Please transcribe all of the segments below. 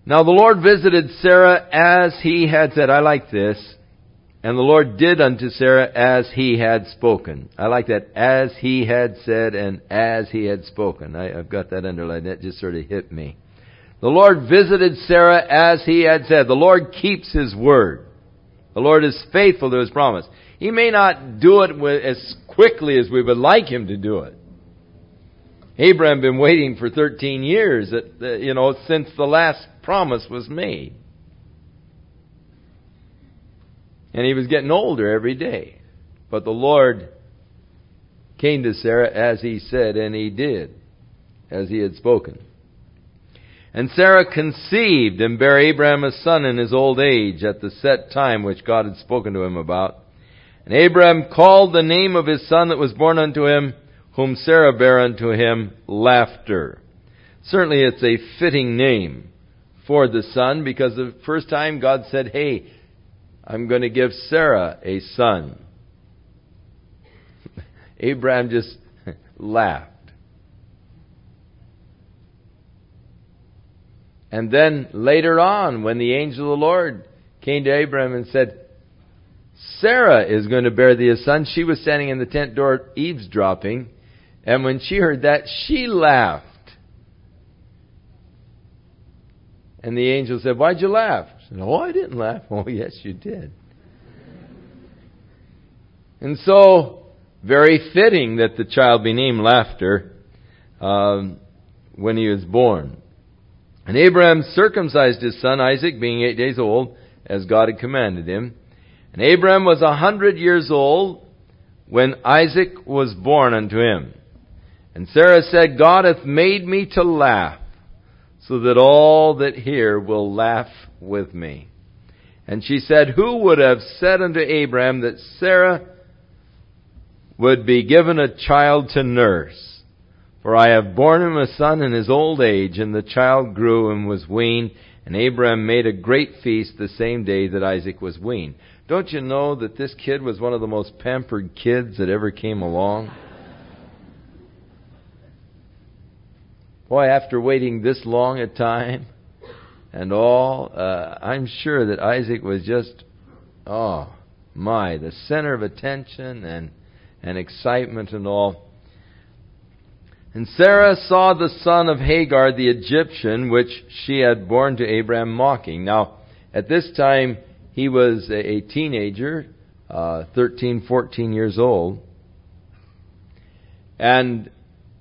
Now the Lord visited Sarah as he had said. I like this. And the Lord did unto Sarah as he had spoken. I like that. As he had said and as he had spoken. I've got that underlined. That just sort of hit me. The Lord visited Sarah as he had said. The Lord keeps His word. The Lord is faithful to His promise. He may not do it as quickly as we would like Him to do it. Abraham been waiting for 13 years, since the last promise was made. And he was getting older every day. But the Lord came to Sarah as He said, and He did, as He had spoken. And Sarah conceived and bare Abraham a son in his old age at the set time which God had spoken to him about. And Abraham called the name of his son that was born unto him, whom Sarah bare unto him, Laughter. Certainly it's a fitting name for the son, because the first time God said, hey, I'm going to give Sarah a son. Abraham just laughed. And then later on, when the angel of the Lord came to Abraham and said, Sarah is going to bear thee a son, she was standing in the tent door eavesdropping. And when she heard that, she laughed. And the angel said, why'd you laugh? She said, I didn't laugh. Oh, yes, you did. And so, very fitting that the child be named Laughter when he was born. And Abraham circumcised his son Isaac, being 8 days old, as God had commanded him. And Abraham was 100 years old when Isaac was born unto him. And Sarah said, God hath made me to laugh, so that all that hear will laugh with me. And she said, who would have said unto Abraham that Sarah would be given a child to nurse? For I have borne him a son in his old age, and the child grew and was weaned, and Abraham made a great feast the same day that Isaac was weaned. Don't you know that this kid was one of the most pampered kids that ever came along? Boy, after waiting this long a time and all, I'm sure that Isaac was just, the center of attention and excitement and all. And Sarah saw the son of Hagar the Egyptian, which she had borne to Abraham, mocking. Now, at this time, he was a teenager, 13, 14 years old. And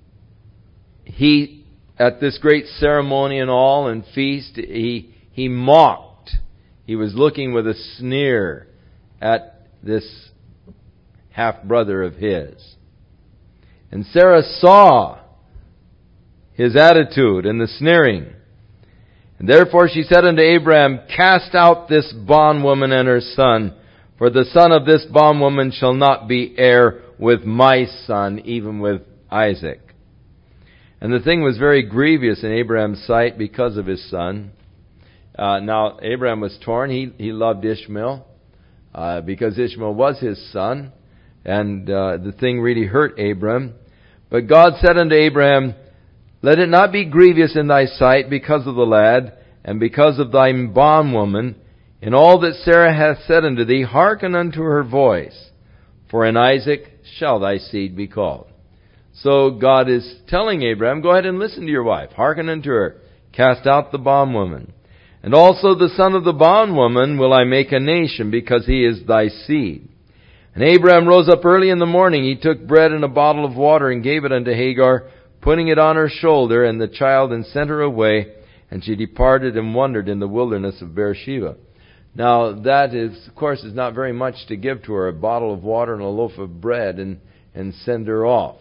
he, at this great ceremony and all and feast, he mocked. He was looking with a sneer at this half-brother of his. And Sarah saw his attitude and the sneering. And therefore she said unto Abraham, cast out this bondwoman and her son, for the son of this bondwoman shall not be heir with my son, even with Isaac. And the thing was very grievous in Abraham's sight because of his son. Now, Abraham was torn. He loved Ishmael because Ishmael was his son. And the thing really hurt Abraham. But God said unto Abraham, let it not be grievous in thy sight because of the lad, and because of thy bondwoman. In all that Sarah hath said unto thee, hearken unto her voice. For in Isaac shall thy seed be called. So God is telling Abraham, go ahead and listen to your wife. Hearken unto her. Cast out the bondwoman. And also the son of the bondwoman will I make a nation, because he is thy seed. And Abraham rose up early in the morning. He took bread and a bottle of water and gave it unto Hagar, putting it on her shoulder, and the child, and sent her away. And she departed and wandered in the wilderness of Beersheba. Now that is, of course, is not very much to give to her, a bottle of water and a loaf of bread, and send her off.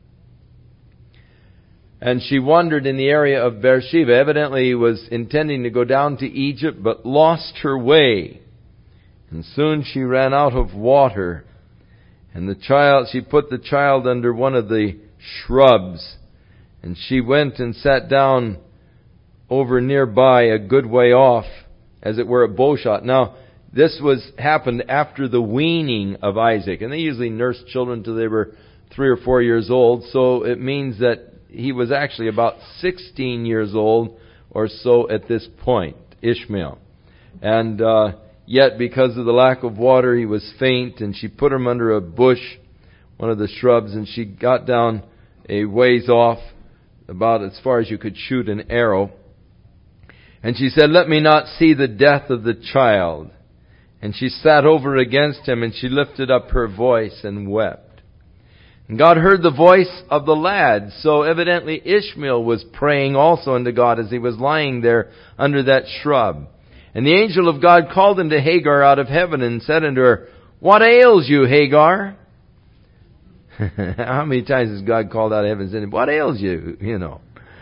And she wandered in the area of Beersheba. Evidently was intending to go down to Egypt, but lost her way. And soon she ran out of water. And she put the child under one of the shrubs. And she went and sat down over nearby, a good way off, as it were, a bow shot. Now, this happened after the weaning of Isaac. And they usually nursed children till they were 3 or 4 years old. So it means that he was actually about 16 years old, or so at this point, Ishmael. And yet, because of the lack of water, he was faint, and she put him under a bush, one of the shrubs, and she got down a ways off, about as far as you could shoot an arrow. And she said, "Let me not see the death of the child." And she sat over against him, and she lifted up her voice and wept. And God heard the voice of the lad. So evidently Ishmael was praying also unto God as he was lying there under that shrub. And the angel of God called unto Hagar out of heaven and said unto her, "What ails you, Hagar?" How many times has God called out of heaven and said, "What ails you?" You know.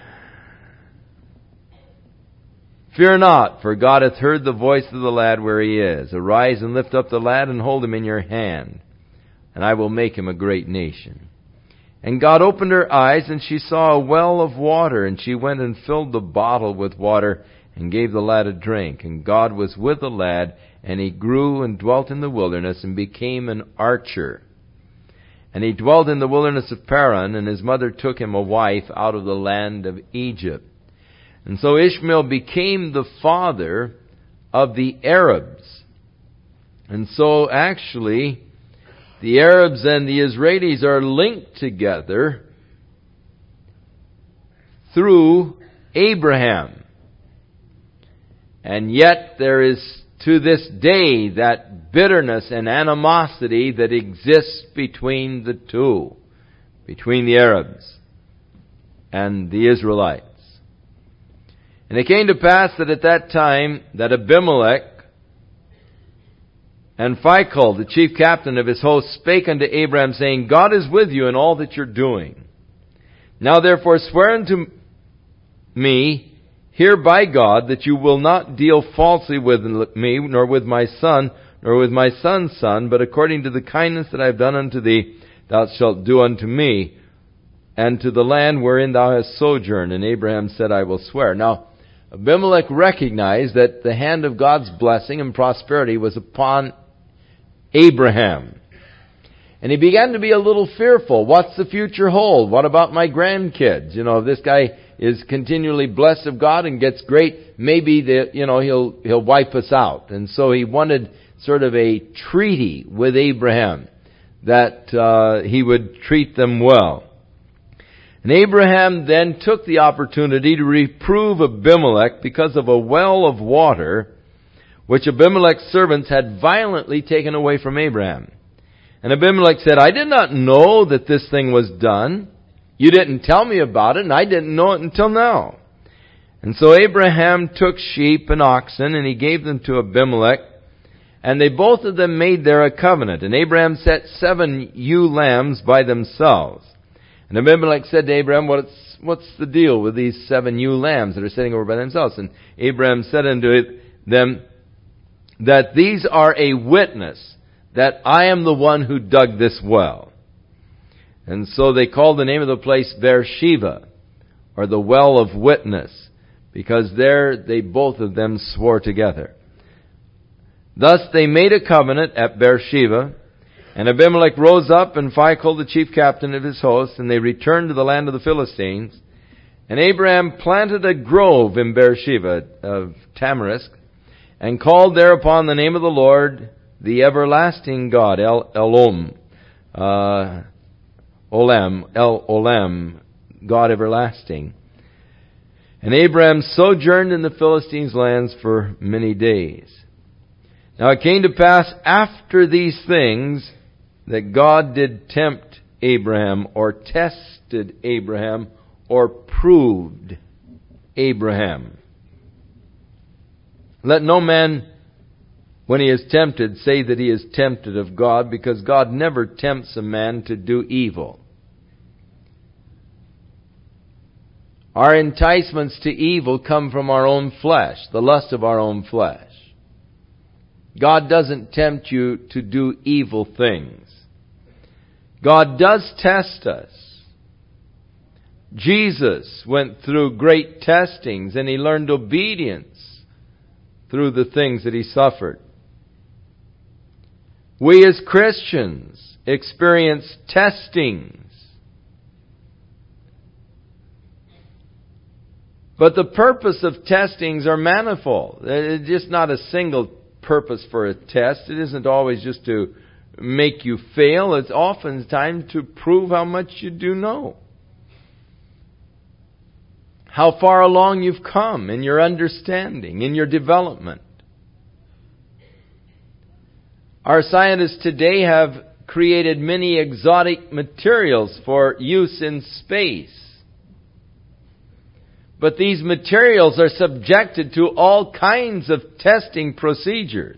"Fear not, for God hath heard the voice of the lad where he is. Arise and lift up the lad and hold him in your hand, and I will make him a great nation." And God opened her eyes, and she saw a well of water, and she went and filled the bottle with water and gave the lad a drink. And God was with the lad, and he grew and dwelt in the wilderness and became an archer. And he dwelt in the wilderness of Paran, and his mother took him a wife out of the land of Egypt. And so Ishmael became the father of the Arabs. And so actually, the Arabs and the Israelis are linked together through Abraham. And yet there is to this day that bitterness and animosity that exists between the two, between the Arabs and the Israelites. And it came to pass that at that time that Abimelech and Phicol, the chief captain of his host, spake unto Abraham, saying, "God is with you in all that you're doing. Now therefore swear unto me here by God that you will not deal falsely with me, nor with my son, nor with my son's son, but according to the kindness that I have done unto thee, thou shalt do unto me, and to the land wherein thou hast sojourned." And Abraham said, "I will swear." Now, Abimelech recognized that the hand of God's blessing and prosperity was upon Abraham. And he began to be a little fearful. What's the future hold? What about my grandkids? You know, if this guy is continually blessed of God and gets great, maybe he'll wipe us out. And so he wanted sort of a treaty with Abraham that he would treat them well. And Abraham then took the opportunity to reprove Abimelech because of a well of water which Abimelech's servants had violently taken away from Abraham. And Abimelech said, "I did not know that this thing was done. You didn't tell me about it, and I didn't know it until now." And so Abraham took sheep and oxen, and he gave them to Abimelech, and they both of them made there a covenant. And Abraham set 7 ewe lambs by themselves. And Abimelech said to Abraham, "What's the deal with these 7 ewe lambs that are sitting over by themselves?" And Abraham said unto them, "That these are a witness that I am the one who dug this well." And so they called the name of the place Beersheba, or the well of witness, because there they both of them swore together. Thus they made a covenant at Beersheba. And Abimelech rose up, and Phicol, the chief captain of his host, and they returned to the land of the Philistines. And Abraham planted a grove in Beersheba of tamarisk, and called thereupon the name of the Lord, the everlasting God, El Olam, God everlasting. And Abraham sojourned in the Philistines' lands for many days. Now it came to pass after these things that God did tempt Abraham, or tested Abraham, or proved Abraham. Let no man, when he is tempted, say that he is tempted of God, because God never tempts a man to do evil. Our enticements to evil come from our own flesh, the lust of our own flesh. God doesn't tempt you to do evil things. God does test us. Jesus went through great testings, and he learned obedience through the things that he suffered. We as Christians experience testings. But the purpose of testings are manifold. It's just not a single purpose for a test. It isn't always just to make you fail. It's oftentimes to prove how much you do know. How far along you've come in your understanding, in your development. Our scientists today have created many exotic materials for use in space. But these materials are subjected to all kinds of testing procedures.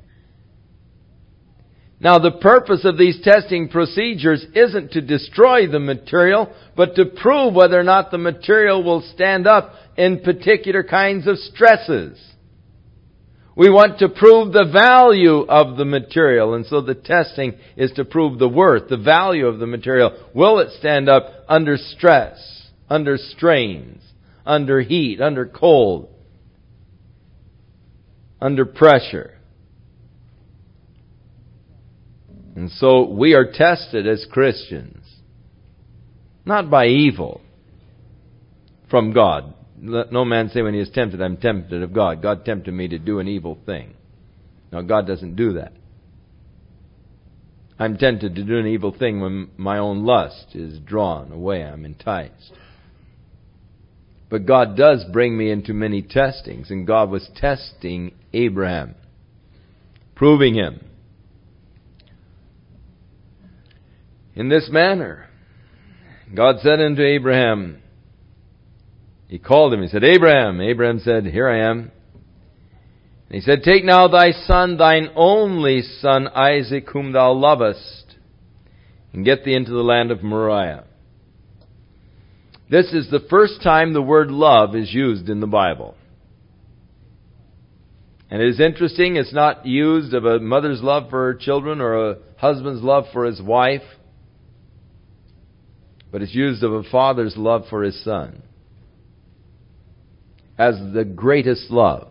Now, the purpose of these testing procedures isn't to destroy the material, but to prove whether or not the material will stand up in particular kinds of stresses. We want to prove the value of the material, and so the testing is to prove the worth, the value of the material. Will it stand up under stress, under strains, under heat, under cold, under pressure? And so we are tested as Christians, not by evil from God. Let no man say when he is tempted, I'm tempted of God. God tempted me to do an evil thing. Now, God doesn't do that. I'm tempted to do an evil thing when my own lust is drawn away. I'm enticed. But God does bring me into many testings, and God was testing Abraham, proving him in this manner. God said unto Abraham, He called him, He said, Abraham. Abraham said, Here I am. And He said, Take now thy son, thine only son Isaac, whom thou lovest, and get thee into the land of Moriah. This is the first time the word love is used in the Bible. And it is interesting, it's not used of a mother's love for her children or a husband's love for his wife, but it's used of a father's love for his son as the greatest love.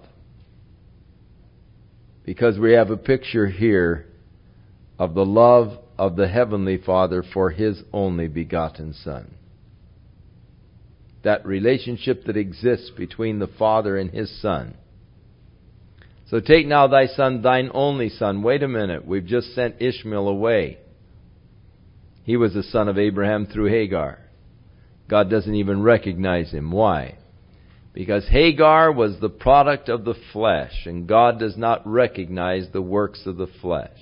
Because we have a picture here of the love of the Heavenly Father for His only begotten Son. That relationship that exists between the Father and His Son. So take now thy son, thine only son. Wait a minute, we've just sent Ishmael away. He was the son of Abraham through Hagar. God doesn't even recognize him. Why? Because Hagar was the product of the flesh, and God does not recognize the works of the flesh.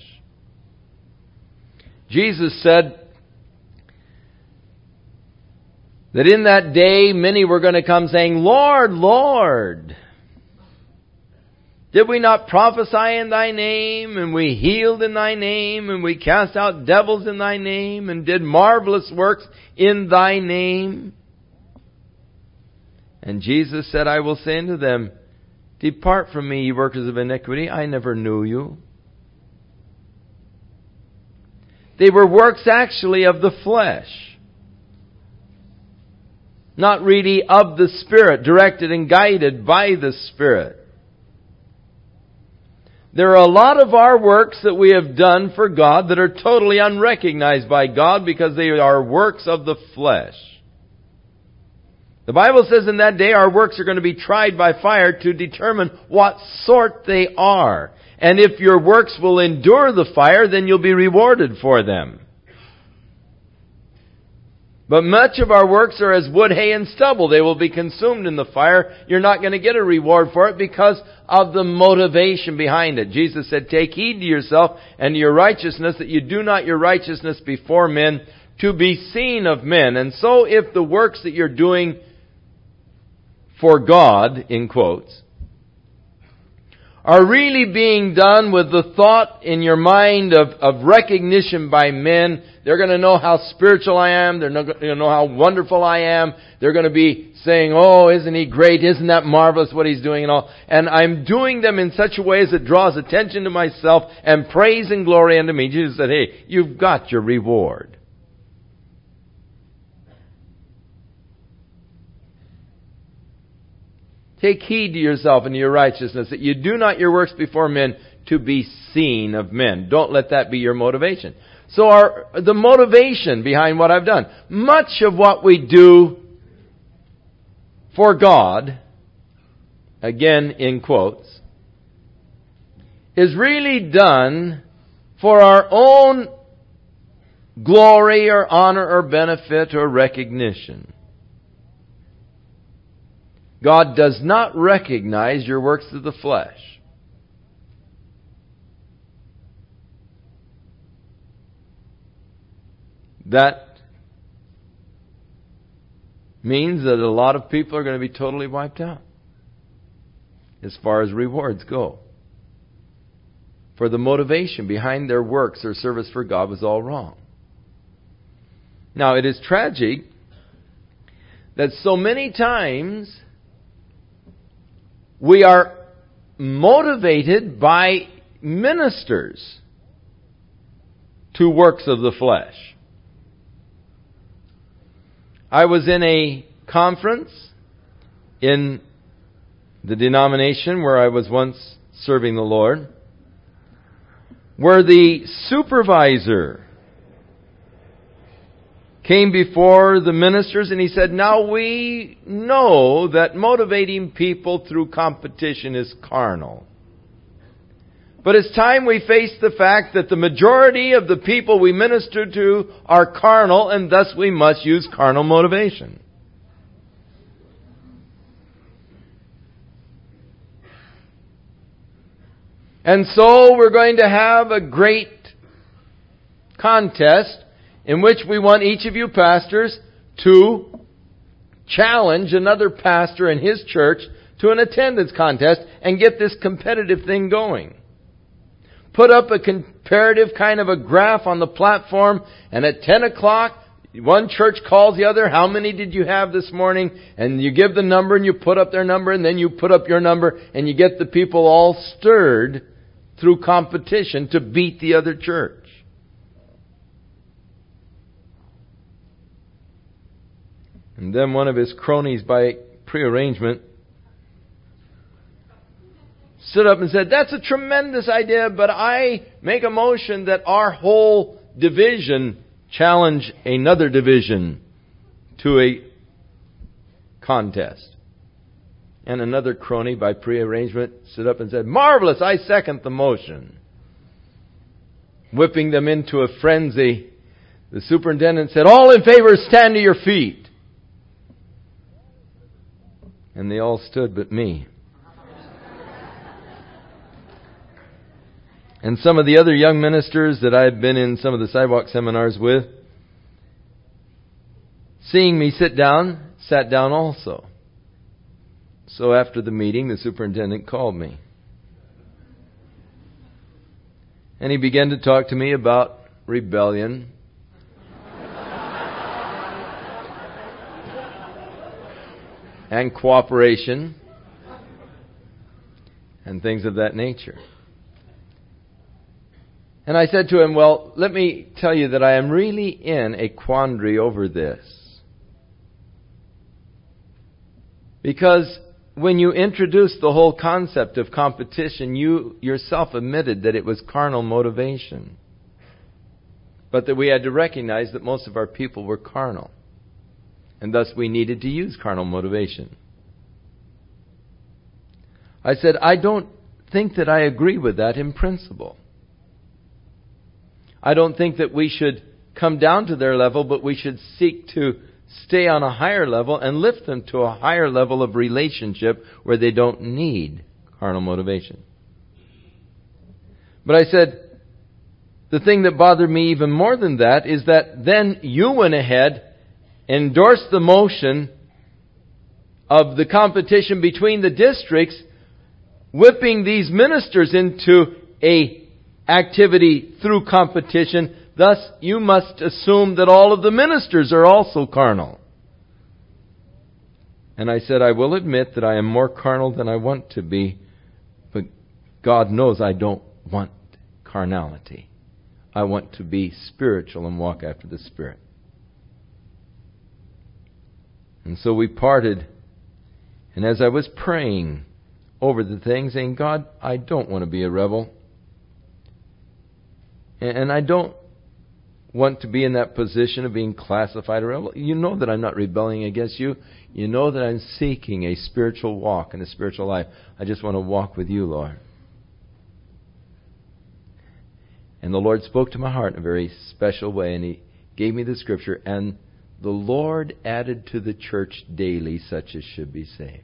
Jesus said that in that day many were going to come saying, Lord, Lord, did we not prophesy in Thy name, and we healed in Thy name, and we cast out devils in Thy name, and did marvelous works in Thy name? And Jesus said, I will say unto them, Depart from me, ye workers of iniquity, I never knew you. They were works actually of the flesh, not really of the Spirit, directed and guided by the Spirit. There are a lot of our works that we have done for God that are totally unrecognized by God because they are works of the flesh. The Bible says in that day our works are going to be tried by fire to determine what sort they are. And if your works will endure the fire, then you'll be rewarded for them. But much of our works are as wood, hay, and stubble. They will be consumed in the fire. You're not going to get a reward for it because of the motivation behind it. Jesus said, Take heed to yourself and to your righteousness, that you do not your righteousness before men to be seen of men. And so if the works that you're doing for God, in quotes, are really being done with the thought in your mind of recognition by men. They're going to know how spiritual I am. They're going to know how wonderful I am. They're going to be saying, oh, isn't he great? Isn't that marvelous what he's doing and all? And I'm doing them in such a way as it draws attention to myself and praise and glory unto me. Jesus said, hey, you've got your reward. Take heed to yourself and to your righteousness, that you do not your works before men to be seen of men. Don't let that be your motivation. So the motivation behind what I've done. Much of what we do for God, again in quotes, is really done for our own glory or honor or benefit or recognition. God does not recognize your works of the flesh. That means that a lot of people are going to be totally wiped out as far as rewards go. For the motivation behind their works or service for God was all wrong. Now, it is tragic that so many times we are motivated by ministers to works of the flesh. I was in a conference in the denomination where I was once serving the Lord, where the supervisor came before the ministers and he said, "Now we know that motivating people through competition is carnal. But it's time we face the fact that the majority of the people we minister to are carnal, and thus we must use carnal motivation." And so we're going to have a great contest in which we want each of you pastors to challenge another pastor in his church to an attendance contest and get this competitive thing going. Put up a comparative kind of a graph on the platform, and at 10 o'clock, one church calls the other, "How many did you have this morning?" And you give the number and you put up their number, and then you put up your number, and you get the people all stirred through competition to beat the other church. And then one of his cronies, by prearrangement, stood up and said, "That's a tremendous idea, but I make a motion that our whole division challenge another division to a contest." And another crony, by prearrangement, stood up and said, "Marvelous, I second the motion." Whipping them into a frenzy, the superintendent said, "All in favor, stand to your feet." And they all stood but me. And some of the other young ministers that I had been in some of the sidewalk seminars with, seeing me sit down, sat down also. So after the meeting, the superintendent called me. And he began to talk to me about rebellion. And cooperation. And things of that nature. And I said to him, "Well, let me tell you that I am really in a quandary over this. Because when you introduced the whole concept of competition, you yourself admitted that it was carnal motivation. But that we had to recognize that most of our people were carnal. And thus we needed to use carnal motivation." I said, "I don't think that I agree with that in principle. I don't think that we should come down to their level, but we should seek to stay on a higher level and lift them to a higher level of relationship where they don't need carnal motivation." But I said, the thing that bothered me even more than that is that then you went ahead, endorsed the motion of the competition between the districts, whipping these ministers into a activity through competition. Thus, you must assume that all of the ministers are also carnal. And I said, "I will admit that I am more carnal than I want to be, but God knows I don't want carnality. I want to be spiritual and walk after the Spirit." And so we parted. And as I was praying over the thing, saying, "God, I don't want to be a rebel. And I don't want to be in that position of being classified a rebel. You know that I'm not rebelling against you. You know that I'm seeking a spiritual walk and a spiritual life. I just want to walk with you, Lord. And the Lord spoke to my heart in a very special way, and He gave me the scripture, and the Lord added to the church daily such as should be saved.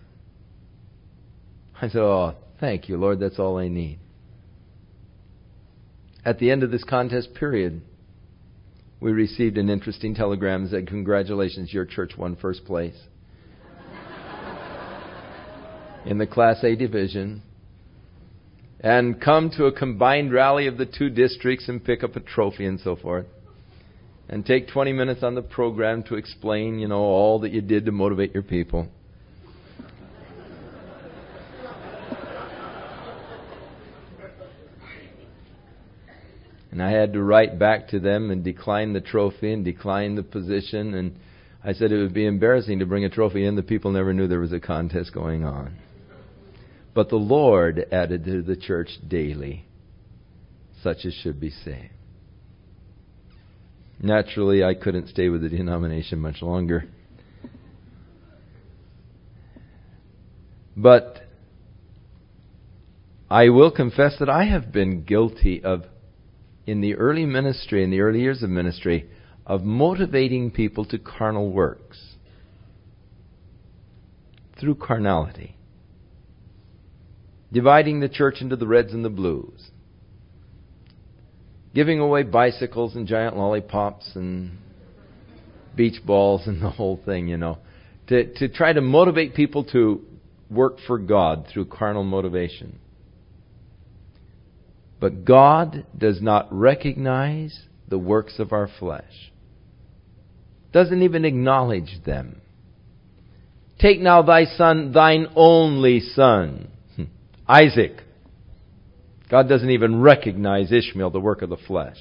I said, oh, thank you, Lord, that's all I need. At the end of this contest period, we received an interesting telegram that said, congratulations, your church won first place in the Class A division. And come to a combined rally of the two districts and pick up a trophy and so forth. And take 20 minutes on the program to explain, all that you did to motivate your people. And I had to write back to them and decline the trophy and decline the position. And I said it would be embarrassing to bring a trophy in. The people never knew there was a contest going on. But the Lord added to the church daily such as should be saved. Naturally, I couldn't stay with the denomination much longer. But I will confess that I have been guilty of, in the early ministry, in the early years of ministry, of motivating people to carnal works through carnality. Dividing the church into the reds and the blues. Giving away bicycles and giant lollipops and beach balls and the whole thing, to try to motivate people to work for God through carnal motivation. But God does not recognize the works of our flesh. Doesn't even acknowledge them. Take now thy son, thine only son, Isaac. God doesn't even recognize Ishmael, the work of the flesh.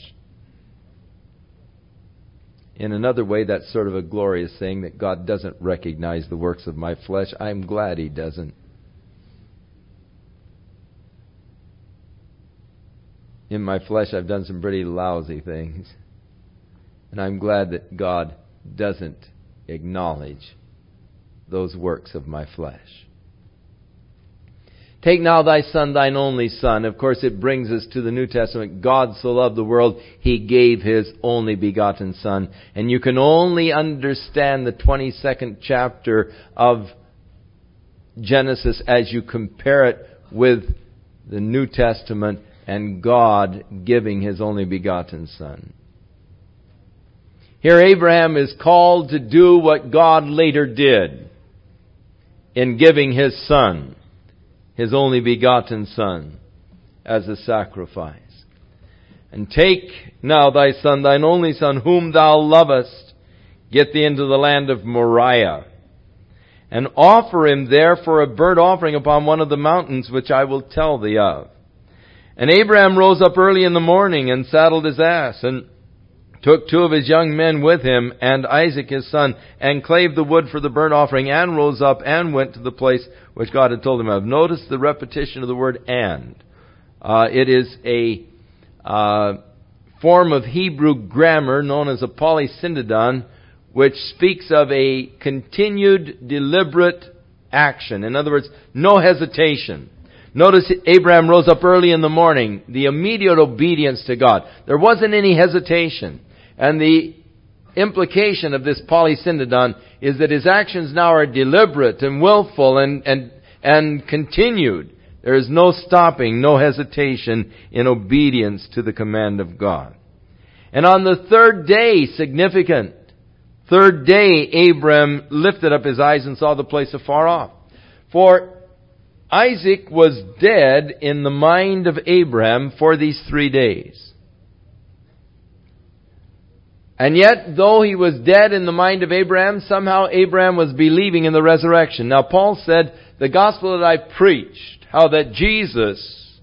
In another way, that's sort of a glorious saying that God doesn't recognize the works of my flesh. I'm glad He doesn't. In my flesh, I've done some pretty lousy things. And I'm glad that God doesn't acknowledge those works of my flesh. Take now thy son, thine only son. Of course, it brings us to the New Testament. God so loved the world, He gave His only begotten Son. And you can only understand the 22nd chapter of Genesis as you compare it with the New Testament and God giving His only begotten Son. Here Abraham is called to do what God later did in giving His Son, His only begotten Son, as a sacrifice. And take now thy son, thine only son, whom thou lovest, get thee into the land of Moriah, and offer him there for a burnt offering upon one of the mountains which I will tell thee of. And Abraham rose up early in the morning and saddled his ass, and took two of his young men with him, and Isaac his son, and clave the wood for the burnt offering, and rose up and went to the place which God had told him of. Notice the repetition of the word and. It is a form of Hebrew grammar known as a polysyndodon, which speaks of a continued, deliberate action. In other words, no hesitation. Notice Abraham rose up early in the morning, the immediate obedience to God. There wasn't any hesitation. And the implication of this polysyndodon is that his actions now are deliberate and willful and continued. There is no stopping, no hesitation in obedience to the command of God. And on the third day, significant, third day, Abram lifted up his eyes and saw the place afar off. For Isaac was dead in the mind of Abraham for these 3 days. And yet, though he was dead in the mind of Abraham, somehow Abraham was believing in the resurrection. Now, Paul said, the gospel that I preached, how that Jesus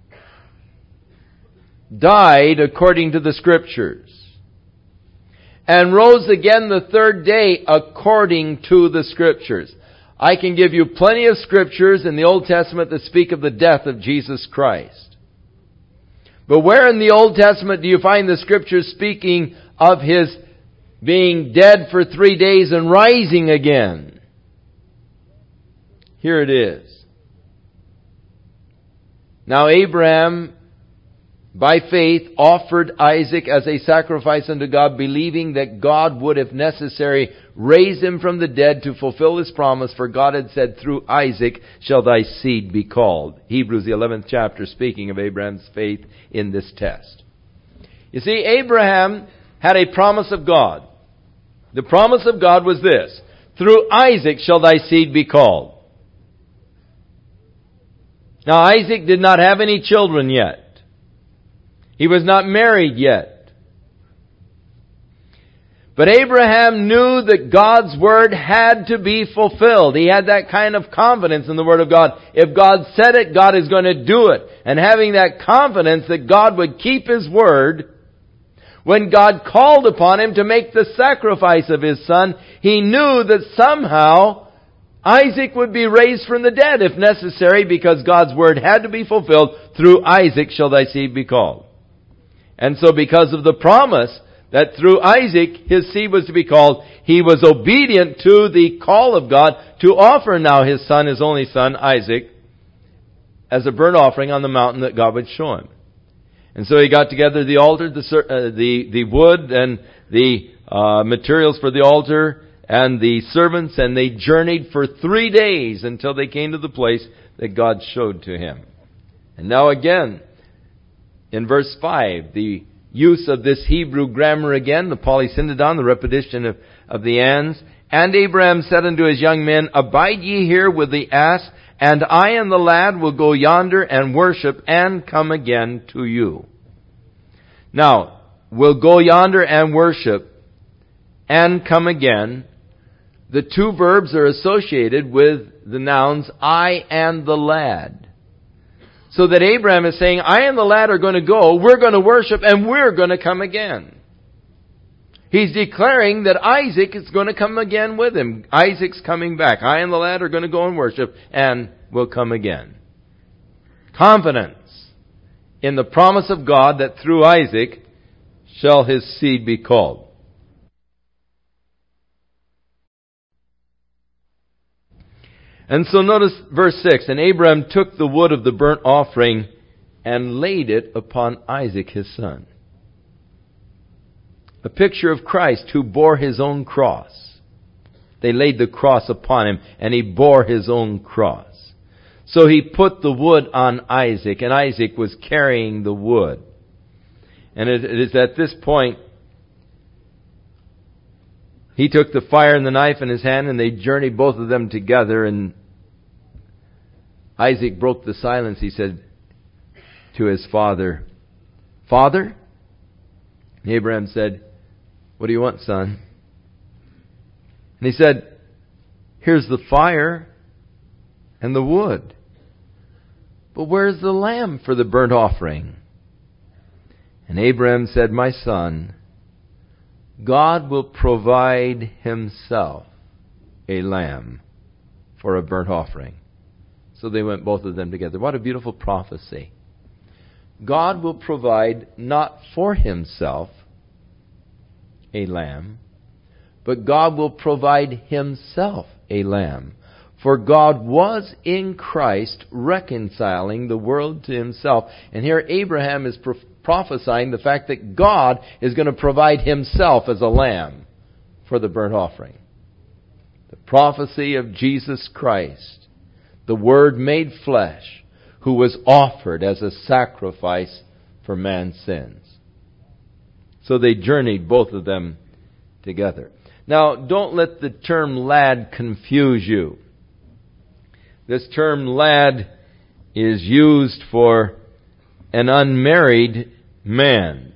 died according to the Scriptures, and rose again the third day according to the Scriptures. I can give you plenty of Scriptures in the Old Testament that speak of the death of Jesus Christ. But where in the Old Testament do you find the Scriptures speaking of His being dead for 3 days and rising again? Here it is. Now Abraham, by faith, offered Isaac as a sacrifice unto God, believing that God would, if necessary, raise him from the dead to fulfill His promise, for God had said, through Isaac shall thy seed be called. Hebrews, the 11th chapter, speaking of Abraham's faith in this test. You see, Abraham had a promise of God. The promise of God was this: through Isaac shall thy seed be called. Now Isaac did not have any children yet. He was not married yet. But Abraham knew that God's Word had to be fulfilled. He had that kind of confidence in the Word of God. If God said it, God is going to do it. And having that confidence that God would keep His Word, when God called upon him to make the sacrifice of his son, he knew that somehow Isaac would be raised from the dead if necessary, because God's Word had to be fulfilled. Through Isaac shall thy seed be called. And so because of the promise that through Isaac his seed was to be called, he was obedient to the call of God to offer now his son, his only son, Isaac, as a burnt offering on the mountain that God would show him. And so he got together the altar, the wood and the materials for the altar and the servants, and they journeyed for 3 days until they came to the place that God showed to him. And now again, in verse 5, the use of this Hebrew grammar again, the polysyndodon, the repetition of the ands. And Abraham said unto his young men, abide ye here with the ass, and I and the lad will go yonder and worship and come again to you. Now, we'll go yonder and worship and come again. The two verbs are associated with the nouns I and the lad. So that Abraham is saying, I and the lad are going to go, we're going to worship, and we're going to come again. He's declaring that Isaac is going to come again with him. Isaac's coming back. I and the lad are going to go and worship, and will come again. Confidence in the promise of God that through Isaac shall his seed be called. And so notice verse 6, and Abraham took the wood of the burnt offering and laid it upon Isaac his son. A picture of Christ who bore his own cross. They laid the cross upon him, and he bore his own cross. So he put the wood on Isaac, and Isaac was carrying the wood. And it is at this point he took the fire and the knife in his hand, and they journeyed both of them together. And Isaac broke the silence. He said to his father, Father? And Abraham said, what do you want, son? And he said, here's the fire and the wood. But where's the lamb for the burnt offering? And Abraham said, my son, God will provide Himself a lamb for a burnt offering. So they went both of them together. What a beautiful prophecy. God will provide not for Himself a lamb, but God will provide Himself a lamb. For God was in Christ reconciling the world to Himself. And here Abraham is prophesying the fact that God is going to provide Himself as a lamb for the burnt offering. The prophecy of Jesus Christ, the Word made flesh, who was offered as a sacrifice for man's sins. So they journeyed, both of them, together. Now, don't let the term lad confuse you. This term lad is used for an unmarried man.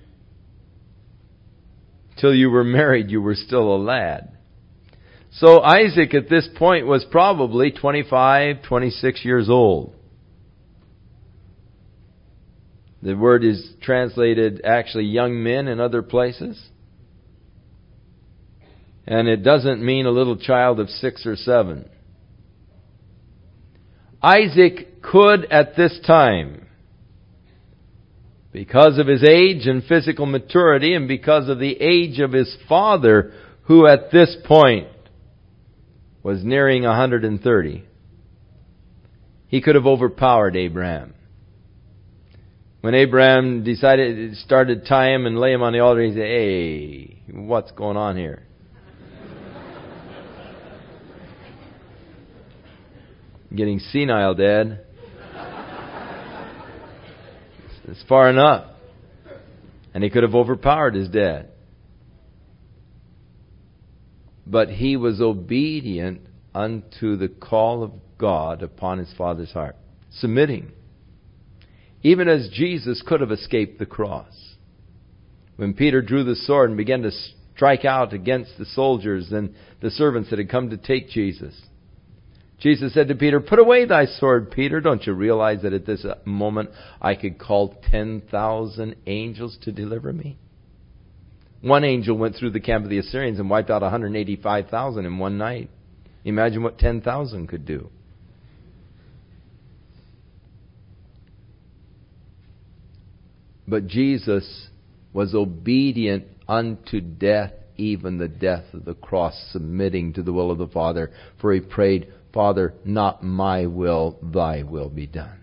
Till you were married, you were still a lad. So Isaac at this point was probably 25, 26 years old. The word is translated actually young men in other places. And it doesn't mean a little child of 6 or 7. Isaac could at this time, because of his age and physical maturity, and because of the age of his father, who at this point was nearing 130, he could have overpowered Abraham. When Abraham started tie him and lay him on the altar, he said, "Hey, what's going on here?" Getting senile, Dad. It's far enough. And he could have overpowered his dad. But he was obedient unto the call of God upon his father's heart, submitting. Even as Jesus could have escaped the cross. When Peter drew the sword and began to strike out against the soldiers and the servants that had come to take Jesus, Jesus said to Peter, "Put away thy sword, Peter. Don't you realize that at this moment I could call 10,000 angels to deliver me?" One angel went through the camp of the Assyrians and wiped out 185,000 in one night. Imagine what 10,000 could do. But Jesus was obedient unto death, even the death of the cross, submitting to the will of the Father. For he prayed, "Father, not my will, thy will be done."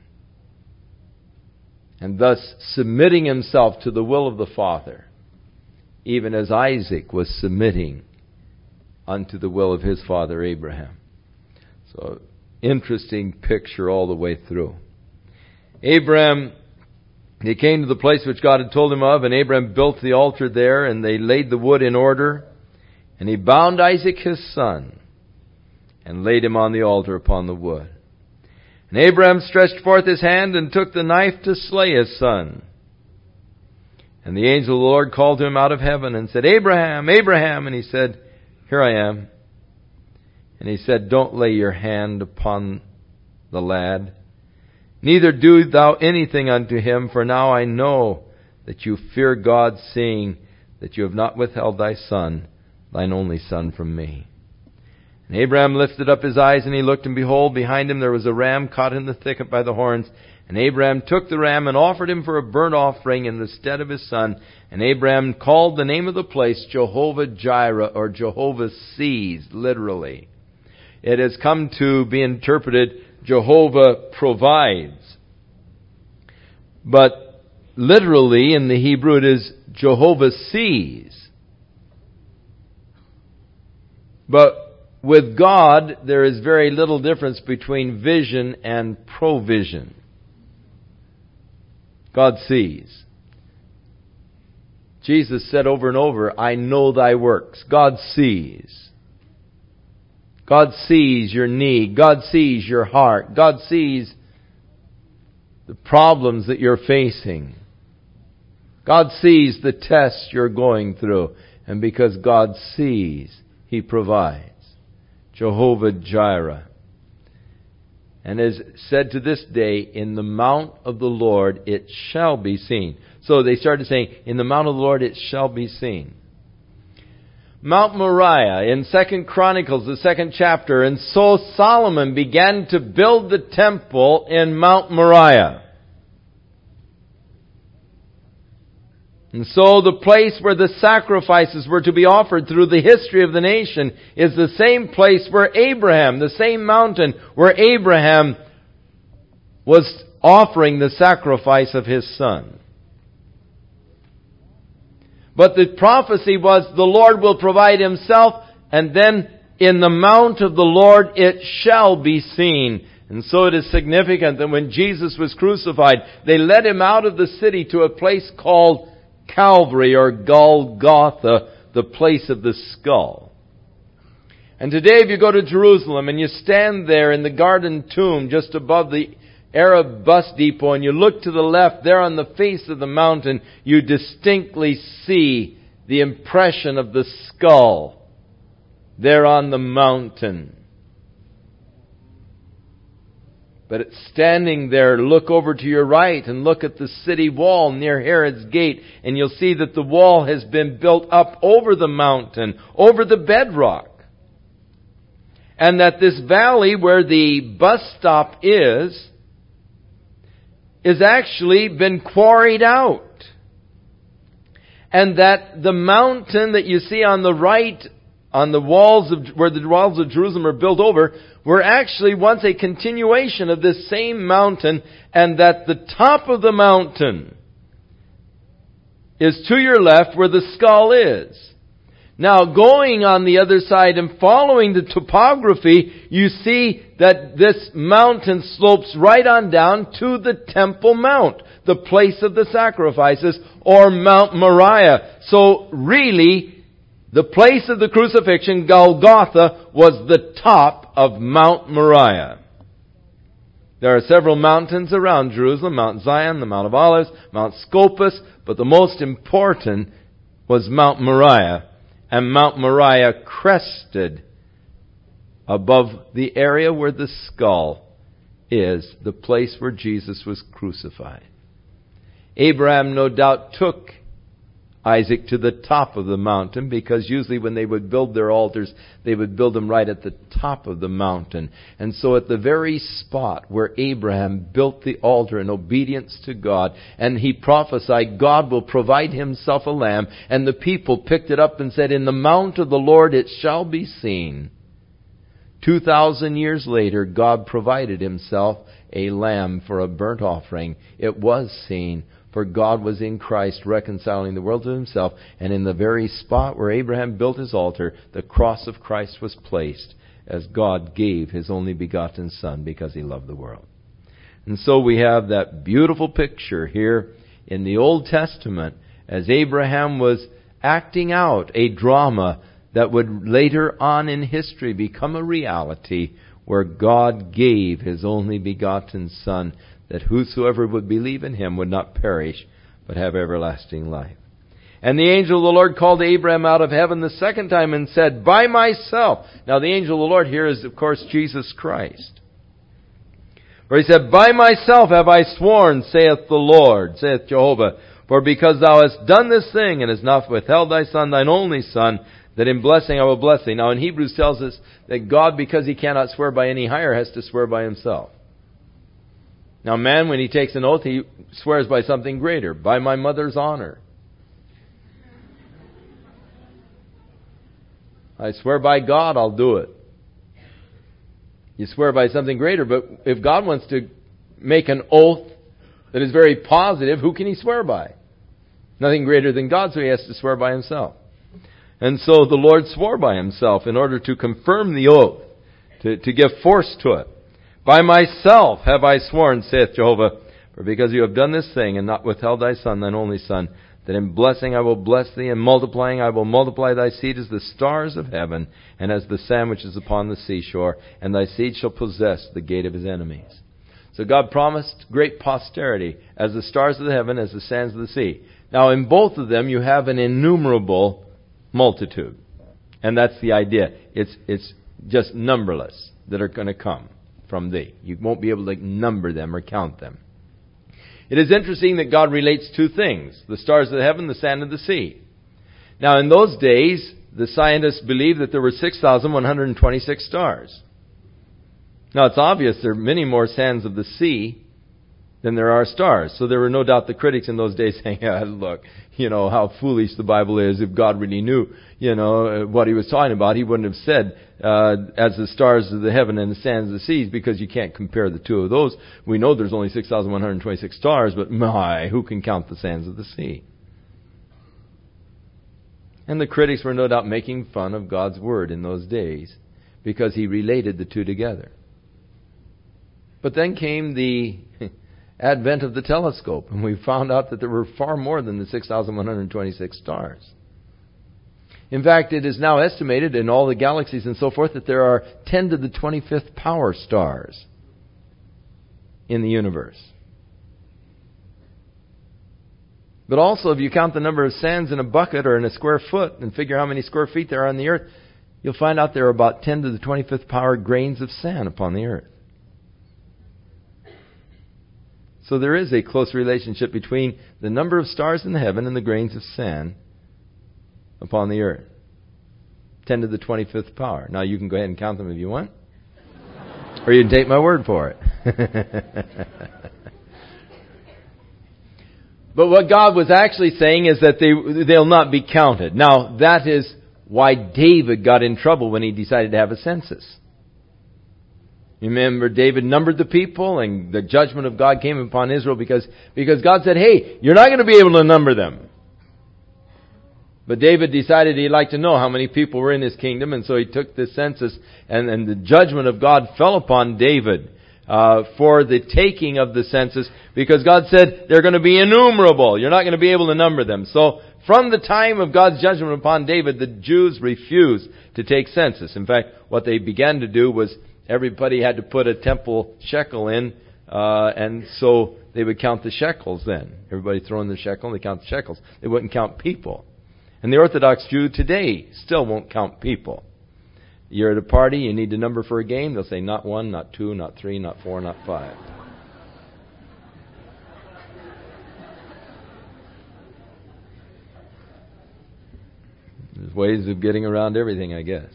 And thus submitting himself to the will of the Father, even as Isaac was submitting unto the will of his father Abraham. So, interesting picture all the way through. Abraham, he came to the place which God had told him of, and Abraham built the altar there, and they laid the wood in order, and he bound Isaac his son, and laid him on the altar upon the wood. And Abraham stretched forth his hand, and took the knife to slay his son. And the angel of the Lord called to him out of heaven, and said, "Abraham, Abraham!" And he said, "Here I am." And he said, "Don't lay your hand upon the lad, neither do thou anything unto him, for now I know that you fear God, seeing that you have not withheld thy son, thine only son, from me." And Abraham lifted up his eyes, and he looked, and behold, behind him there was a ram caught in the thicket by the horns. And Abraham took the ram and offered him for a burnt offering in the stead of his son. And Abraham called the name of the place Jehovah-Jireh, or Jehovah sees, literally. It has come to be interpreted Jehovah provides. But literally in the Hebrew it is Jehovah sees. But with God there is very little difference between vision and provision. God sees. Jesus said over and over, "I know thy works." God sees. God sees your need. God sees your heart. God sees the problems that you're facing. God sees the tests you're going through. And because God sees, He provides. Jehovah-Jireh. And is said to this day, "In the mount of the Lord it shall be seen." So they started saying, "In the mount of the Lord it shall be seen." Mount Moriah in 2 Chronicles, the 2nd chapter. And so Solomon began to build the temple in Mount Moriah. And so the place where the sacrifices were to be offered through the history of the nation is the same place where Abraham, the same mountain where Abraham was offering the sacrifice of his son. But the prophecy was the Lord will provide Himself, and then in the mount of the Lord it shall be seen. And so it is significant that when Jesus was crucified, they led Him out of the city to a place called Calvary, or Golgotha, the place of the skull. And today if you go to Jerusalem and you stand there in the Garden Tomb just above the Arab bus depot and you look to the left, there on the face of the mountain, you distinctly see the impression of the skull there on the mountain. But standing there, look over to your right and look at the city wall near Herod's gate, and you'll see that the wall has been built up over the mountain, over the bedrock. And that this valley where the bus stop is is actually been quarried out. And that the mountain that you see on the right, on the walls of, where the walls of Jerusalem are built over, were actually once a continuation of this same mountain, and that the top of the mountain is to your left where the skull is. Now, going on the other side and following the topography, you see that this mountain slopes right on down to the Temple Mount, the place of the sacrifices, or Mount Moriah. So really, the place of the crucifixion, Golgotha, was the top of Mount Moriah. There are several mountains around Jerusalem: Mount Zion, the Mount of Olives, Mount Scopus, but the most important was Mount Moriah. And Mount Moriah crested above the area where the skull is, the place where Jesus was crucified. Abraham no doubt took Isaac to the top of the mountain, because usually when they would build their altars, they would build them right at the top of the mountain. And so at the very spot where Abraham built the altar in obedience to God, and he prophesied God will provide himself a lamb, and the people picked it up and said, "In the mount of the Lord it shall be seen." 2,000 years later, God provided himself a lamb for a burnt offering. It was seen. For God was in Christ reconciling the world to himself, and in the very spot where Abraham built his altar, the cross of Christ was placed, as God gave his only begotten Son because he loved the world. And so we have that beautiful picture here in the Old Testament as Abraham was acting out a drama that would later on in history become a reality, where God gave his only begotten Son, that whosoever would believe in him would not perish, but have everlasting life. And the angel of the Lord called Abraham out of heaven the second time and said, "By myself." Now the angel of the Lord here is, of course, Jesus Christ. For he said, "By myself have I sworn, saith the Lord," saith Jehovah, "for because thou hast done this thing, and hast not withheld thy Son, thine only Son, that in blessing I will bless thee." Now in Hebrews tells us that God, because he cannot swear by any higher, has to swear by himself. Now man, when he takes an oath, he swears by something greater. By my mother's honor. I swear by God, I'll do it. You swear by something greater, but if God wants to make an oath that is very positive, who can he swear by? Nothing greater than God, so he has to swear by himself. And so the Lord swore by himself in order to confirm the oath, to give force to it. "By myself have I sworn, saith Jehovah, for because you have done this thing, and not withheld thy Son, thine only Son, that in blessing I will bless thee, and multiplying I will multiply thy seed as the stars of heaven, and as the sand which is upon the seashore, and thy seed shall possess the gate of his enemies." So God promised great posterity, as the stars of the heaven, as the sands of the sea. Now in both of them you have an innumerable multitude. And that's the idea. It's just numberless that are going to come from thee. You won't be able to number them or count them. It is interesting that God relates two things: the stars of the heaven, the sand of the sea. Now in those days, the scientists believed that there were 6,126 stars. Now it's obvious there are many more sands of the sea than there are stars. So there were no doubt the critics in those days saying, look, how foolish the Bible is. If God really knew, what he was talking about, he wouldn't have said, as the stars of the heaven and the sands of the seas, because you can't compare the two of those. We know there's only 6,126 stars, but who can count the sands of the sea? And the critics were no doubt making fun of God's Word in those days, because he related the two together. But then came the advent of the telescope, and we found out that there were far more than the 6,126 stars. In fact, it is now estimated in all the galaxies and so forth that there are 10 to the 25th power stars in the universe. But also, if you count the number of sands in a bucket or in a square foot and figure how many square feet there are on the earth, you'll find out there are about 10 to the 25th power grains of sand upon the earth. So there is a close relationship between the number of stars in the heaven and the grains of sand upon the earth. 10 to the 25th power. Now you can go ahead and count them if you want. Or you can take my word for it. But what God was actually saying is that they'll not be counted. Now, that is why David got in trouble when he decided to have a census. Remember, David numbered the people, and the judgment of God came upon Israel because God said, hey, you're not going to be able to number them. But David decided he'd like to know how many people were in his kingdom, and so he took the census, and the judgment of God fell upon David for the taking of the census, because God said they're going to be innumerable. You're not going to be able to number them. So from the time of God's judgment upon David, the Jews refused to take census. In fact, what they began to do was everybody had to put a temple shekel in, and so they would count the shekels then. Everybody throw in the shekel, and they count the shekels. They wouldn't count people. And the Orthodox Jew today still won't count people. You're at a party, you need a number for a game, they'll say not 1, not 2, not 3, not 4, not 5. There's ways of getting around everything, I guess.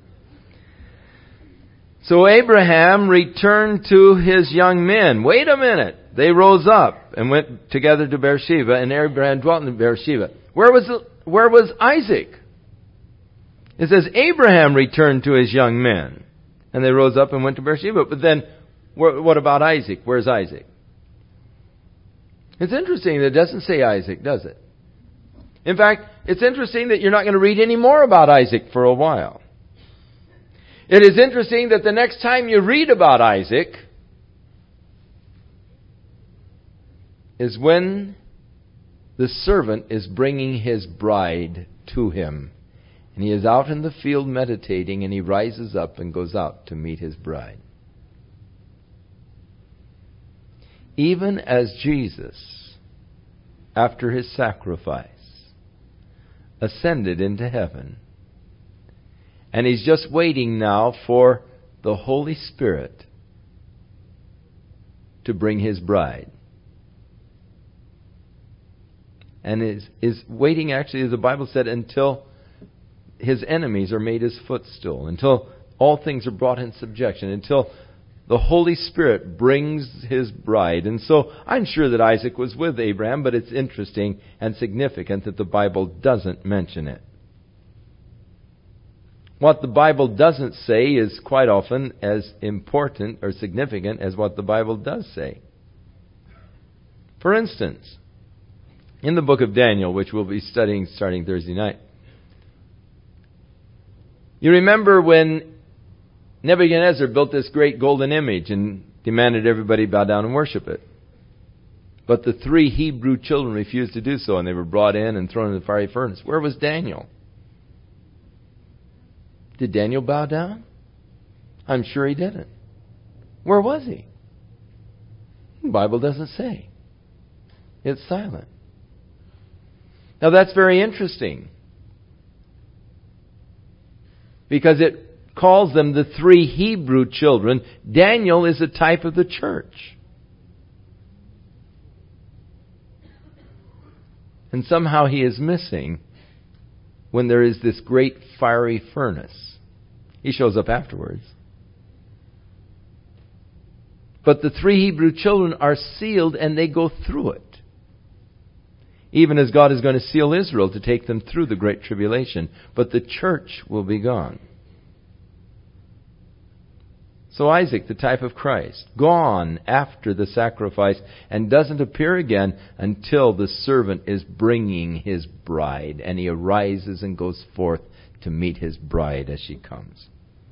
So Abraham returned to his young men. Wait a minute. They rose up and went together to Beersheba, and Abraham dwelt in Beersheba. Where was Isaac? It says Abraham returned to his young men, and they rose up and went to Beersheba. But then, what about Isaac? Where's Isaac? It's interesting that it doesn't say Isaac, does it? In fact, it's interesting that you're not going to read any more about Isaac for a while. It is interesting that the next time you read about Isaac is when the servant is bringing his bride to him. And he is out in the field meditating, and he rises up and goes out to meet his bride. Even as Jesus, after his sacrifice, ascended into heaven, and he's just waiting now for the Holy Spirit to bring his bride. And is waiting, actually, as the Bible said, until his enemies are made his footstool, until all things are brought in subjection, until the Holy Spirit brings his bride. And so I'm sure that Isaac was with Abraham, but it's interesting and significant that the Bible doesn't mention it. What the Bible doesn't say is quite often as important or significant as what the Bible does say. For instance, in the book of Daniel, which we'll be studying starting Thursday night, you remember when Nebuchadnezzar built this great golden image and demanded everybody bow down and worship it. But the 3 Hebrew children refused to do so, and they were brought in and thrown in the fiery furnace. Where was Daniel? Did Daniel bow down? I'm sure he didn't. Where was he? The Bible doesn't say. It's silent. Now that's very interesting, because it calls them the 3 Hebrew children. Daniel is a type of the church. And somehow he is missing when there is this great fiery furnace. He shows up afterwards. But the 3 Hebrew children are sealed, and they go through it. Even as God is going to seal Israel to take them through the great tribulation. But the church will be gone. So Isaac, the type of Christ, gone after the sacrifice, and doesn't appear again until the servant is bringing his bride, and he arises and goes forth to meet his bride as she comes.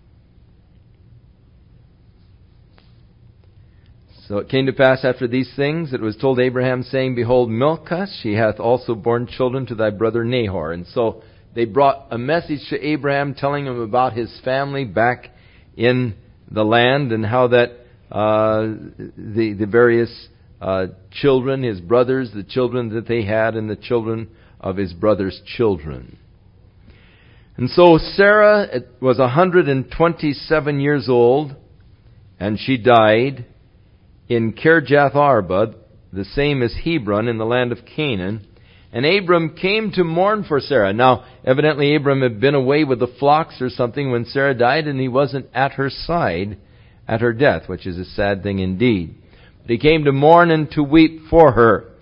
So it came to pass after these things that it was told Abraham, saying, Behold, Milcah, she hath also borne children to thy brother Nahor. And so they brought a message to Abraham telling him about his family back in the land, and how that the various children, his brothers, the children that they had, and the children of his brother's children. And so Sarah was 127 years old, and she died in Kirjath Arba, the same as Hebron, in the land of Canaan. And Abram came to mourn for Sarah. Now, evidently Abram had been away with the flocks or something when Sarah died, and he wasn't at her side at her death, which is a sad thing indeed. But he came to mourn and to weep for her.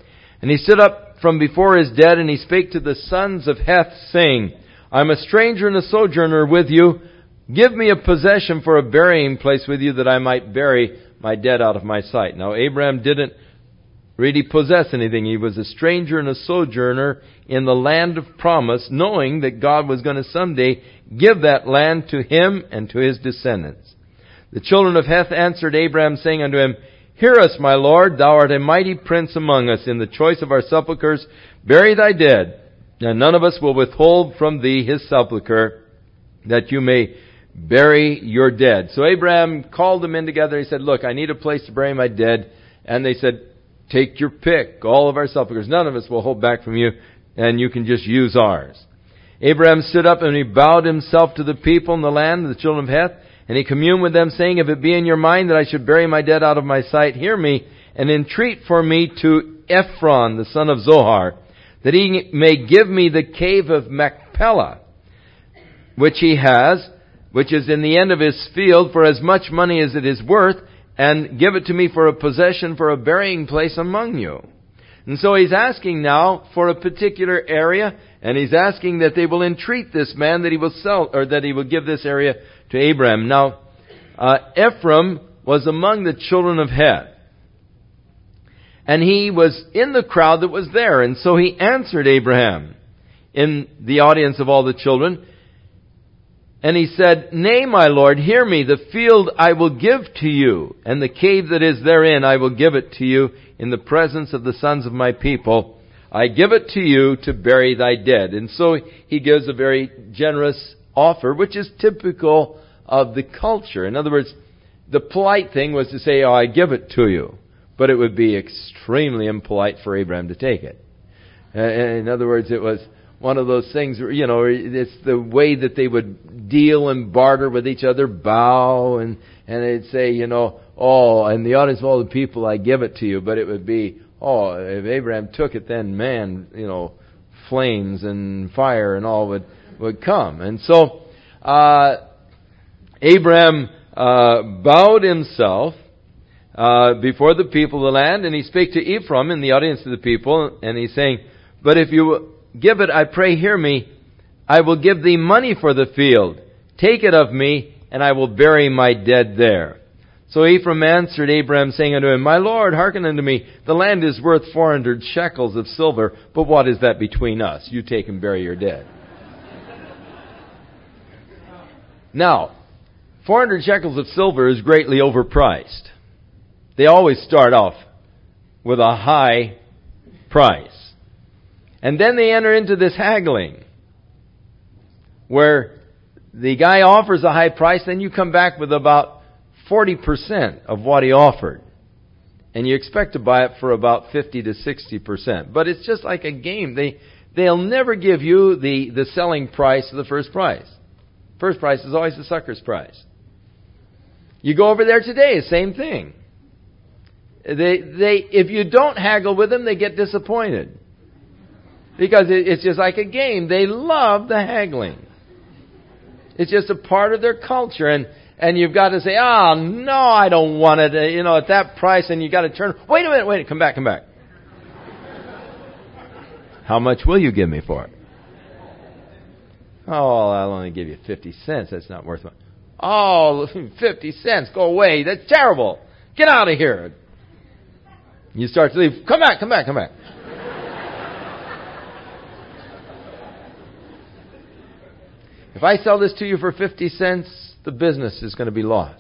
And he stood up from before his dead, and he spake to the sons of Heth, saying, I am a stranger and a sojourner with you. Give me a possession for a burying place with you, that I might bury my dead out of my sight. Now Abraham didn't really possess anything. He was a stranger and a sojourner in the land of promise, knowing that God was going to someday give that land to him and to his descendants. The children of Heth answered Abraham, saying unto him, Hear us, my Lord, thou art a mighty prince among us. In the choice of our sepulchres, bury thy dead, and none of us will withhold from thee his sepulchre, that you may bury your dead. So Abraham called them in together. He said, Look, I need a place to bury my dead. And they said, Take your pick, all of our sepulchres. None of us will hold back from you, and you can just use ours. Abraham stood up and he bowed himself to the people in the land, the children of Heth, and he communed with them, saying, If it be in your mind that I should bury my dead out of my sight, hear me, and entreat for me to Ephron, the son of Zohar, that he may give me the cave of Machpelah, which he has, which is in the end of his field, for as much money as it is worth, and give it to me for a possession, for a burying place among you. And so he's asking now for a particular area, and he's asking that they will entreat this man that he will sell, or that he will give this area to Abraham. Now, Ephraim was among the children of Heth, and he was in the crowd that was there, and so he answered Abraham in the audience of all the children, and he said, Nay, my Lord, hear me, the field I will give to you, and the cave that is therein I will give it to you in the presence of the sons of my people. I give it to you to bury thy dead. And so he gives a very generous offer, which is typical of the culture. In other words, the polite thing was to say, Oh, I give it to you. But it would be extremely impolite for Abraham to take it. In other words, it was one of those things, it's the way that they would deal and barter with each other, bow, and they'd say, oh, and the audience of all the people, I give it to you. But it would be, oh, if Abraham took it, then man, flames and fire and all would come. And so, Abraham bowed himself before the people of the land, and he spake to Ephraim in the audience of the people, and he's saying, But if you give it, I pray, hear me. I will give thee money for the field. Take it of me, and I will bury my dead there. So Ephraim answered Abraham, saying unto him, My Lord, hearken unto me. The land is worth 400 shekels of silver, but what is that between us? You take and bury your dead. Now, 400 shekels of silver is greatly overpriced. They always start off with a high price. And then they enter into this haggling, where the guy offers a high price, then you come back with about 40% of what he offered. And you expect to buy it for about 50 to 60%. But it's just like a game. They'll never give you the selling price of the first price. First price is always the sucker's price. You go over there today, same thing. If you don't haggle with them, they get disappointed. Because it's just like a game. They love the haggling. It's just a part of their culture. And you've got to say, oh, no, I don't want it, at that price. And you've got to turn, wait a minute, come back. How much will you give me for it? Oh, I'll only give you 50 cents. That's not worth it. Oh, 50 cents, go away. That's terrible. Get out of here. You start to leave. Come back. If I sell this to you for 50 cents, the business is going to be lost.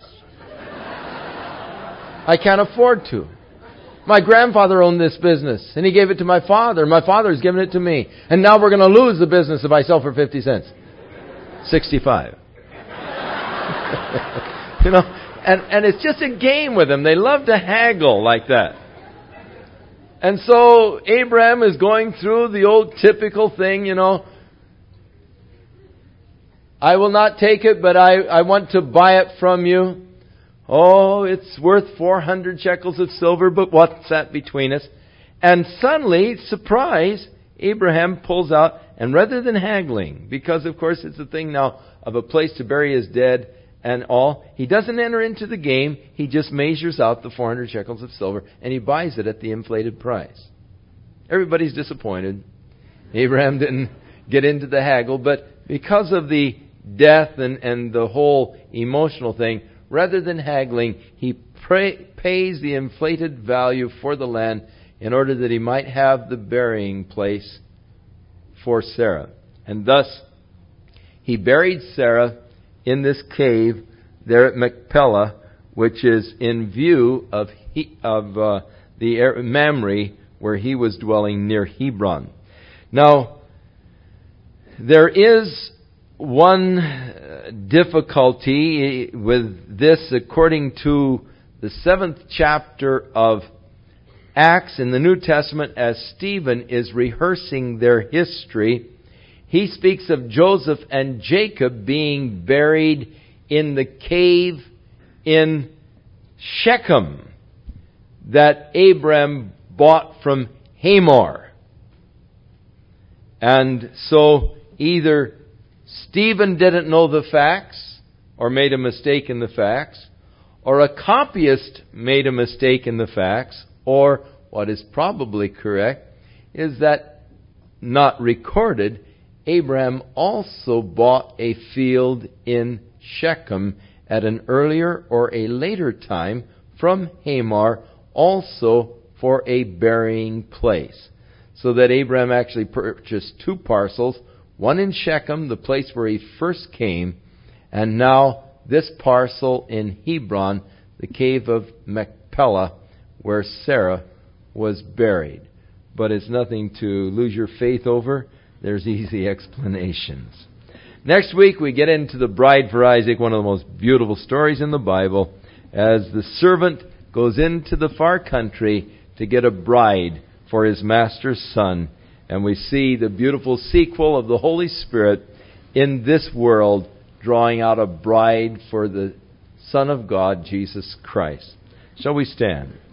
I can't afford to. My grandfather owned this business, and he gave it to my father. My father's given it to me. And now we're going to lose the business if I sell for 50 cents. 65. And it's just a game with them. They love to haggle like that. And so Abraham is going through the old typical thing, I will not take it, but I want to buy it from you. Oh, it's worth 400 shekels of silver, but what's that between us? And suddenly, surprise, Abraham pulls out, and rather than haggling, because of course it's a thing now of a place to bury his dead and all, he doesn't enter into the game. He just measures out the 400 shekels of silver, and he buys it at the inflated price. Everybody's disappointed. Abraham didn't get into the haggle, but because of the death and the whole emotional thing, rather than haggling, he pays the inflated value for the land in order that he might have the burying place for Sarah. And thus, he buried Sarah in this cave there at Machpelah, which is in view of the Mamre, where he was dwelling near Hebron. Now, there is one difficulty with this, according to the 7th chapter of Acts in the New Testament, as Stephen is rehearsing their history. He speaks of Joseph and Jacob being buried in the cave in Shechem that Abram bought from Hamor. And so either Stephen didn't know the facts or made a mistake in the facts, or a copyist made a mistake in the facts, or what is probably correct is that, not recorded, Abraham also bought a field in Shechem at an earlier or a later time from Hamor, also for a burying place. So that Abraham actually purchased 2 parcels, one in Shechem, the place where he first came, and now this parcel in Hebron, the cave of Machpelah, where Sarah was buried. But it's nothing to lose your faith over. There's easy explanations. Next week we get into the bride for Isaac, one of the most beautiful stories in the Bible, as the servant goes into the far country to get a bride for his master's son. And we see the beautiful sequel of the Holy Spirit in this world, drawing out a bride for the Son of God, Jesus Christ. Shall we stand?